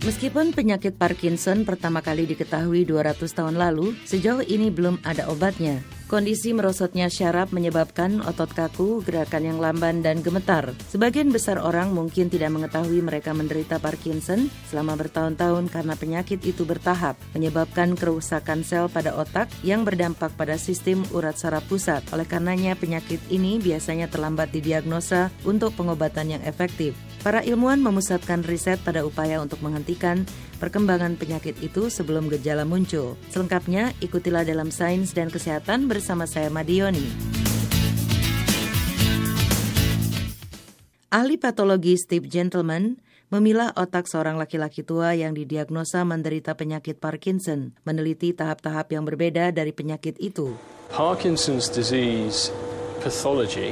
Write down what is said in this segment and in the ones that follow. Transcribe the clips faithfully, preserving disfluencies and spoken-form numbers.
Meskipun penyakit Parkinson pertama kali diketahui dua ratus tahun lalu, sejauh ini belum ada obatnya. Kondisi merosotnya syaraf menyebabkan otot kaku, gerakan yang lamban, dan gemetar. Sebagian besar orang mungkin tidak mengetahui mereka menderita Parkinson selama bertahun-tahun karena penyakit itu bertahap, menyebabkan kerusakan sel pada otak yang berdampak pada sistem urat saraf pusat. Oleh karenanya, penyakit ini biasanya terlambat didiagnosa untuk pengobatan yang efektif. Para ilmuwan memusatkan riset pada upaya untuk menghentikan perkembangan penyakit itu sebelum gejala muncul. Selengkapnya, ikutilah dalam Sains dan Kesehatan bersama saya Madioni. Ahli patologi Steve Gentleman memilah otak seorang laki-laki tua yang didiagnosa menderita penyakit Parkinson, meneliti tahap-tahap yang berbeda dari penyakit itu. Parkinson's disease pathology,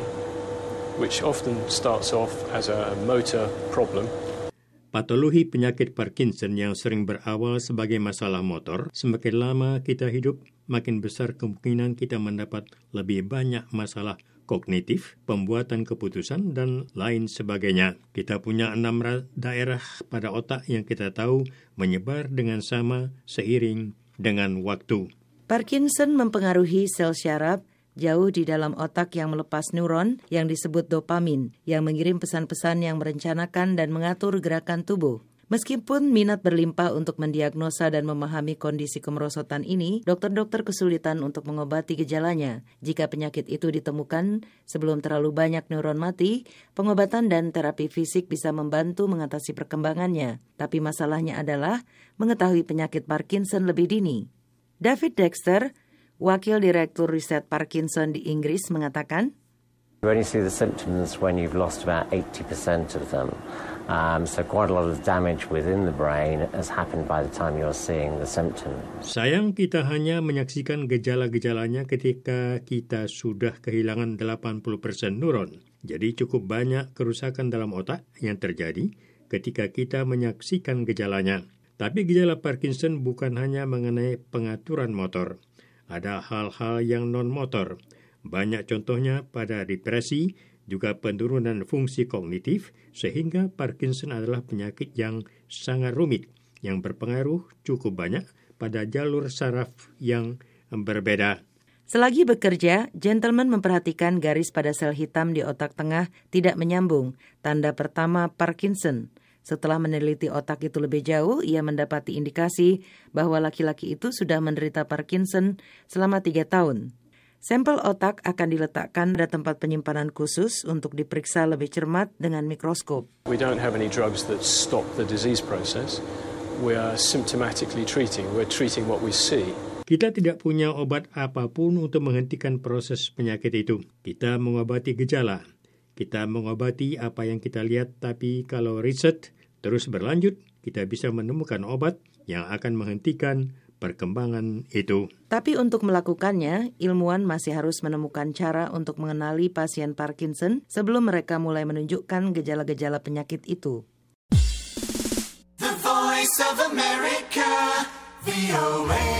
which often starts off as a motor problem. Patologi penyakit Parkinson yang sering berawal sebagai masalah motor, semakin lama kita hidup, makin besar kemungkinan kita mendapat lebih banyak masalah kognitif, pembuatan keputusan, dan lain sebagainya. Kita punya enam daerah pada otak yang kita tahu menyebar dengan sama seiring dengan waktu. Parkinson mempengaruhi sel syaraf jauh di dalam otak yang melepas neuron yang disebut dopamin, yang mengirim pesan-pesan yang merencanakan dan mengatur gerakan tubuh. Meskipun minat berlimpah untuk mendiagnosa dan memahami kondisi kemerosotan ini, dokter-dokter kesulitan untuk mengobati gejalanya. Jika penyakit itu ditemukan sebelum terlalu banyak neuron mati, pengobatan dan terapi fisik bisa membantu mengatasi perkembangannya. Tapi masalahnya adalah mengetahui penyakit Parkinson lebih dini. David Dexter, Wakil Direktur Riset Parkinson di Inggris, mengatakan, You only see the symptoms when you've lost about eighty percent of them. Um, so quite a lot of damage within the brain has happened by the time you're seeing the symptoms. Sayang kita hanya menyaksikan gejala-gejalanya ketika kita sudah kehilangan delapan puluh persen neuron. Jadi cukup banyak kerusakan dalam otak yang terjadi ketika kita menyaksikan gejalanya. Tapi gejala Parkinson bukan hanya mengenai pengaturan motor. Ada hal-hal yang non-motor. Banyak contohnya pada depresi, juga penurunan fungsi kognitif, sehingga Parkinson adalah penyakit yang sangat rumit, yang berpengaruh cukup banyak pada jalur saraf yang berbeda. Selagi bekerja, Gentleman memperhatikan garis pada sel hitam di otak tengah tidak menyambung, tanda pertama Parkinson. Setelah meneliti otak itu lebih jauh, ia mendapati indikasi bahwa laki-laki itu sudah menderita Parkinson selama tiga tahun. Sampel otak akan diletakkan pada tempat penyimpanan khusus untuk diperiksa lebih cermat dengan mikroskop. We don't have any drugs that stop the disease process. We are symptomatically treating. We're treating what we see. Kita tidak punya obat apapun untuk menghentikan proses penyakit itu. Kita mengobati gejala. Kita mengobati apa yang kita lihat, tapi kalau riset terus berlanjut, kita bisa menemukan obat yang akan menghentikan perkembangan itu. Tapi untuk melakukannya, ilmuwan masih harus menemukan cara untuk mengenali pasien Parkinson sebelum mereka mulai menunjukkan gejala-gejala penyakit itu. The Voice of America, V O A.